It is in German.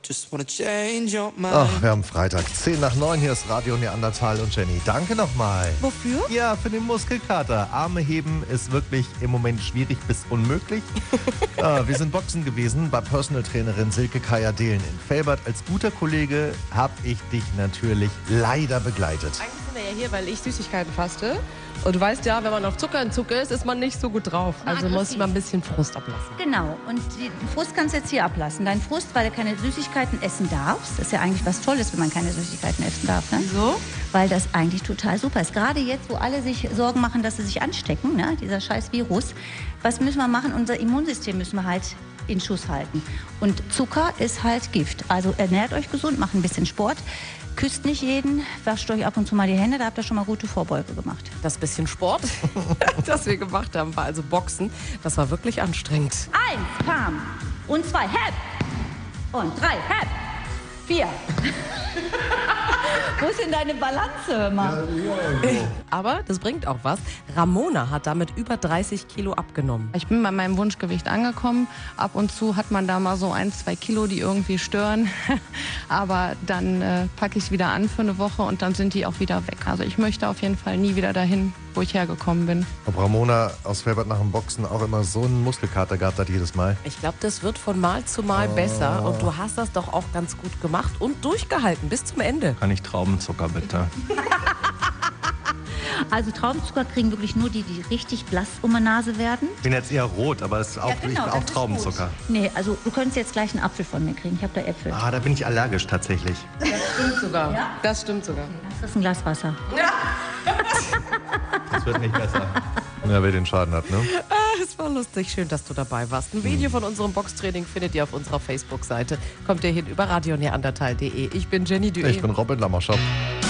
Just wanna change your mind. Ach, wir haben Freitag, 10:09, hier ist Radio Neandertal und Jenny. Danke nochmal. Wofür? Ja, für den Muskelkater. Arme heben ist wirklich im Moment schwierig bis unmöglich. Wir sind boxen gewesen bei Personal Trainerin Silke Kaya-Dehlen in Velbert. Als guter Kollege habe ich dich natürlich leider begleitet. Eigentlich sind wir ja hier, weil ich Süßigkeiten faste. Und du weißt ja, wenn man auf Zuckerentzug ist man nicht so gut drauf. Also muss man ein bisschen Frust ablassen. Genau, und den Frust kannst du jetzt hier ablassen. Dein Frust, weil du keine Süßigkeiten essen darfst. Das ist ja eigentlich was Tolles, wenn man keine Süßigkeiten essen darf. Ne? Wieso? Weil das eigentlich total super ist. Gerade jetzt, wo alle sich Sorgen machen, dass sie sich anstecken, ne? Dieser scheiß Virus. Was müssen wir machen? Unser Immunsystem müssen wir halt in Schuss halten. Und Zucker ist halt Gift. Also ernährt euch gesund, macht ein bisschen Sport. Küsst nicht jeden, wascht euch ab und zu mal die Hände, da habt ihr schon mal gute Vorbeuge gemacht. Das bisschen Sport, das wir gemacht haben, war also Boxen. Das war wirklich anstrengend. 1, Palm. Und 2, Hep. Und 3, Hep. 4. Wo ist denn deine Balance, hör mal? Aber das bringt auch was. Ramona hat damit über 30 Kilo abgenommen. Ich bin bei meinem Wunschgewicht angekommen. Ab und zu hat man da mal so 1-2 Kilo, die irgendwie stören. Aber dann packe ich wieder an für eine Woche und dann sind die auch wieder weg. Also ich möchte auf jeden Fall nie wieder dahin, wo ich hergekommen bin. Ob Ramona aus Velbert nach dem Boxen auch immer so einen Muskelkater gehabt hat jedes Mal? Ich glaube, das wird von Mal zu Mal besser. Und du hast das doch auch ganz gut gemacht und durchgehalten bis zum Ende. Kann ich Traubenzucker bitte? Also Traubenzucker kriegen wirklich nur die, die richtig blass um die Nase werden. Ich bin jetzt eher rot, aber es ist auch, ich das auch ist Traubenzucker. gut. Nee, also du könntest jetzt gleich einen Apfel von mir kriegen. Ich habe da Äpfel. Ah, da bin ich allergisch tatsächlich. Das stimmt sogar. Ja? Das stimmt sogar. Das ist ein Glas Wasser. Das wird nicht besser. Ja, wer den Schaden hat, ne? Es war lustig. Schön, dass du dabei warst. Ein Video von unserem Boxtraining findet ihr auf unserer Facebook-Seite. Kommt ihr hin über radioneandertal.de. Ich bin Jenny Dué. Ich bin Robin Lammerschap.